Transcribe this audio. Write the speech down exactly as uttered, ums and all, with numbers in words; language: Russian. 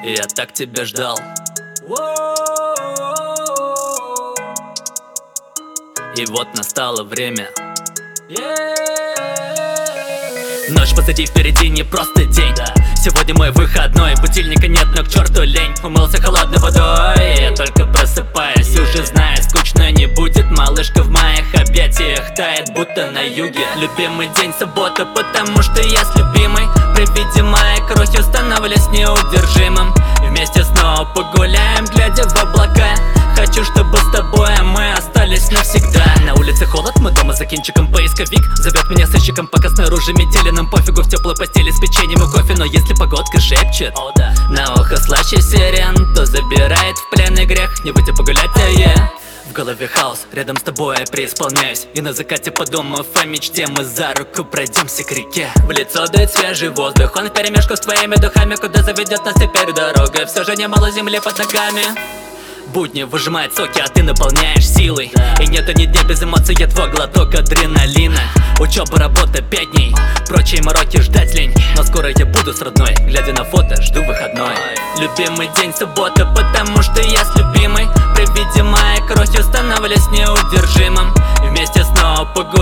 Я так тебя ждал. И вот настало время. Ночь позади, впереди не просто день. Сегодня мой выходной, будильника нет, но к черту лень. Умылся холодной водой, я только просыпаюсь, уже знаю, скучно не будет. Малышка в моих объятиях тает, будто на юге. Любимый день суббота, потому что я с любимой. При виде моей крохи становлюсь неудержимым. Вместе снова погуляем, глядя в облака. Хочу, чтобы с тобой мы остались навсегда. На улице холод, мы дома за кинчиком. Поисковик зовет меня сыщиком, пока снаружи метели. Нам пофигу, в теплой постели с печеньем и кофе. Но если погодка шепчет, oh, да. На ухо слаще сирен, то забирает в плен и грех. Не выйти погулять, а я в голове хаос, рядом с тобой я преисполняюсь. И на закате подумав о мечте, мы за руку пройдемся к реке. В лицо дует свежий воздух, он вперемешку с твоими духами. Куда заведет нас теперь дорога? Все же немало земли под ногами. Будни выжимает соки, а ты наполняешь силой. И нету ни дня без эмоций, я твой глоток адреналина. Учеба, работа, пять дней, прочие мороки ждать лень. Но скоро я буду с родной, глядя на фото, жду выходной. Любимый день суббота, потому что я с любимой. При виде моей крохи становлюсь неудержимым. Вместе снова погуляем.